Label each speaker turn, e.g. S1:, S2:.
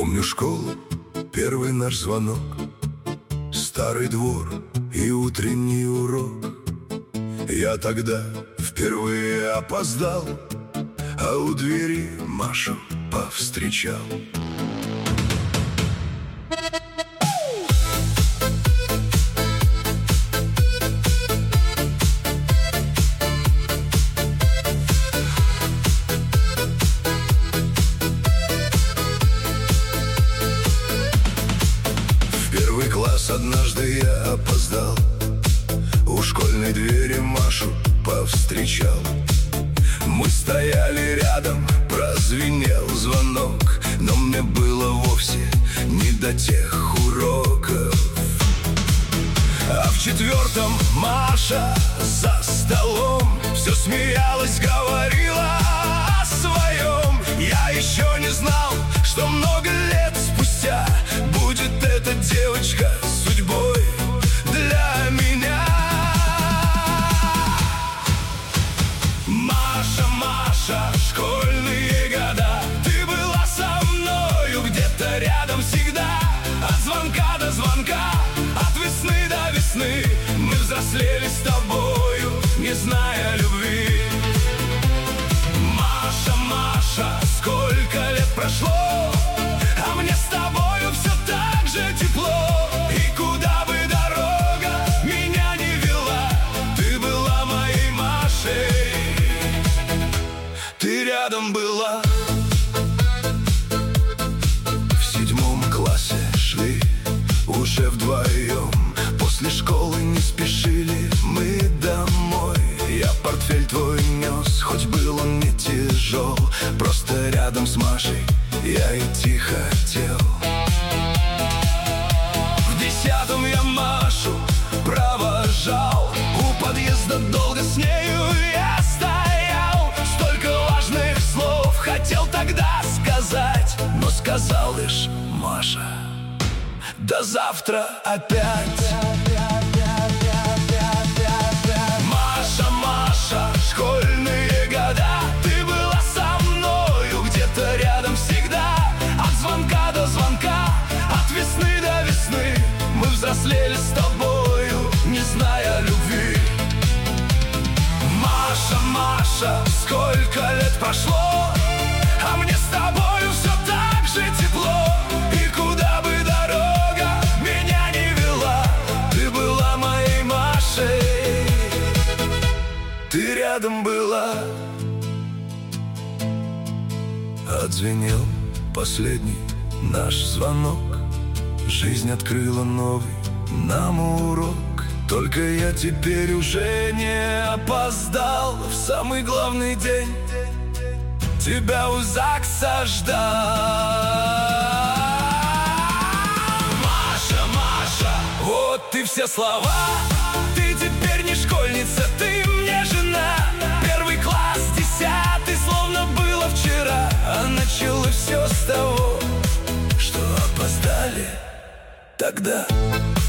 S1: Помню школу, первый наш звонок, старый двор и утренний урок. Я тогда впервые опоздал, а у двери Машу повстречал. Класс однажды я опоздал, у школьной двери Машу повстречал. Мы стояли рядом, прозвенел звонок, но мне было вовсе не до тех уроков. А в четвертом Маша за столом все смеялась, говорила о своем. Я еще не знал, что много лет спустя будет эта девочка судьбой для меня. Маша, Маша, школьные года, ты была со мною где-то рядом всегда. От звонка до звонка, от весны до весны, мы взрослели с тобою, не зная любви. Маша, Маша, сколько лет прошло, а мне с тобою все так же тепло. И куда бы дорога меня не вела, ты была моей Машей, ты рядом была. В седьмом классе шли уже вдвоем, после школы не спешили мы домой. Я портфель твой нес, хоть был он не тяжел, просто рядом с Машей я идти хотел. В десятом я Машу провожал, у подъезда долго с нею я стоял. Столько важных слов хотел тогда сказать, но сказал лишь: Маша, до завтра опять. Маша, Маша, школьные года, ты была со мною где-то рядом всегда. От звонка до звонка, от весны до весны, мы взрослели с тобою, не зная любви. Маша, Маша, сколько лет прошло, а мне с тобою все так же тепло. И куда бы дорога меня не вела, ты была моей Машей, ты рядом была. Отзвенел последний наш звонок, жизнь открыла новый нам урок. Только я теперь уже не опоздал в самый главный день, тебя у ЗАГСа ждал. Маша, Маша, вот и все слова, ты теперь не школьница, ты мне жена. Первый класс, 10-й, словно было вчера, а началось все с того, что опоздали тогда.